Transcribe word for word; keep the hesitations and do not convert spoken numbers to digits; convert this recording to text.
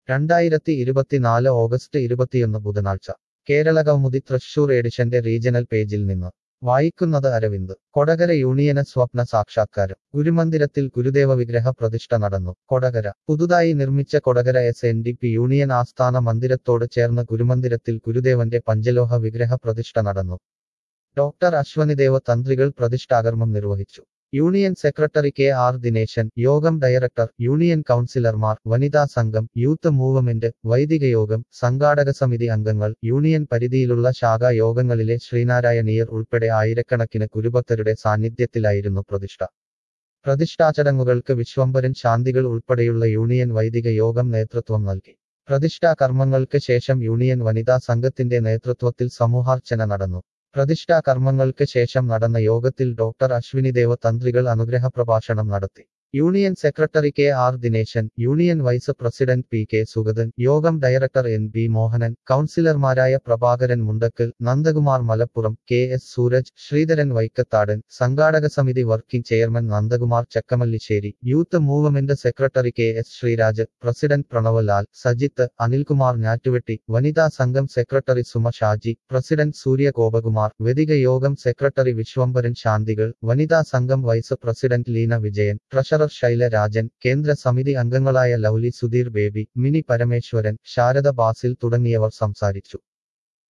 രണ്ടായിരത്തി ഇരുപത്തിനാല് ഓഗസ്റ്റ് ഇരുപത്തിയൊന്ന് ബുധനാഴ്ച കേരളകൗമുദി തൃശൂർ എഡിഷന്റെ റീജണൽ പേജിൽ നിന്ന് വായിക്കുന്നത് അരവിന്ദ് കൊടകര യൂണിയന് സ്വപ്ന സാക്ഷാത്കാരം ഗുരുമന്ദിരത്തിൽ ഗുരുദേവ വിഗ്രഹ പ്രതിഷ്ഠ നടന്നു കൊടകര പുതുതായി നിർമ്മിച്ച Kodakara S N D P union ആസ്ഥാന മന്ദിരത്തോട് ചേർന്ന് ഗുരുമന്ദിരത്തിൽ ഗുരുദേവന്റെ പഞ്ചലോഹ വിഗ്രഹ പ്രതിഷ്ഠ നടന്നു ഡോക്ടർ അശ്വനിദേവ് തന്ത്രികൾ പ്രതിഷ്ഠാകർമ്മം നിർവഹിച്ചു union secretary K R Dineshan യോഗം ഡയറക്ടർ യൂണിയൻ കൗൺസിലർമാർ വനിതാ സംഘം യൂത്ത് മൂവ്മെന്റ് വൈദിക യോഗം സംഘാടക സമിതി അംഗങ്ങൾ യൂണിയൻ പരിധിയിലുള്ള ശാഖാ യോഗങ്ങളിലെ ശ്രീനാരായണീയർ ഉൾപ്പെടെ ആയിരക്കണക്കിന് ഗുരുഭക്തരുടെ സാന്നിധ്യത്തിലായിരുന്നു പ്രതിഷ്ഠ പ്രതിഷ്ഠാചടങ്ങുകൾക്ക് വിശ്വംഭരൻ ശാന്തികൾ ഉൾപ്പെടെയുള്ള യൂണിയൻ വൈദിക യോഗം നേതൃത്വം നൽകി പ്രതിഷ്ഠാ കർമ്മങ്ങൾക്ക് ശേഷം യൂണിയൻ വനിതാ സംഘത്തിന്റെ നേതൃത്വത്തിൽ സമൂഹാർച്ചന നടന്നു പ്രതിഷ്ഠാ കർമ്മങ്ങൾക്ക് ശേഷം നടന്ന യോഗത്തിൽ ഡോക്ടർ അശ്വിനിദേവ് തന്ത്രികൾ അനുഗ്രഹ പ്രഭാഷണം നടത്തി union secretary K R Dineshan union vice president P K Sugathan യോഗം ഡയറക്ടർ എൻ ബി മോഹനൻ കൗൺസിലർമാരായ പ്രഭാകരൻ മുണ്ടക്കൽ നന്ദകുമാർ മലപ്പുറം കെ എസ് സൂരജ് ശ്രീധരൻ വൈക്കത്താടൻ സംഘാടക സമിതി working chairman Nandakumar Chakkamallissery youth movement secretary K S Sreeraj president Pranav Lal Sajith Anilkumar Njattuvetti വനിതാ സംഘം സെക്രട്ടറി സുമ ഷാജി പ്രസിഡന്റ് സൂര്യ ഗോപകുമാർ വേദിക യോഗം സെക്രട്ടറി വിശ്വംഭരൻ ശാന്തികൾ വനിതാ സംഘം vice president Leena Vijayan treasurer Shaila Rajan കേന്ദ്ര സമിതി അംഗങ്ങളായ Lovely Sudheer Baby Mini Parameswaran Sarada Basil തുടങ്ങിയവർ സംസാരിച്ചു